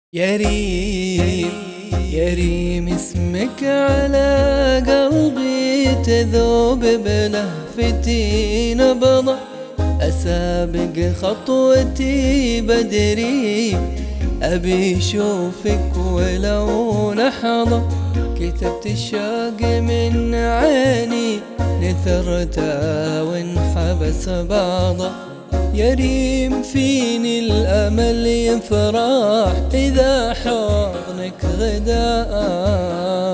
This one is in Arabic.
يا ريم يا ريم اسمك على قلبي تذوب بلهفتي نبضة، أسابق خطوتي بدري أبي شوفك ولو لحظة، كتبت الشوق من عيني نثرتها وانحبس بعضه. يا ريم فيني الأمل يفرح إذا حضنك غدا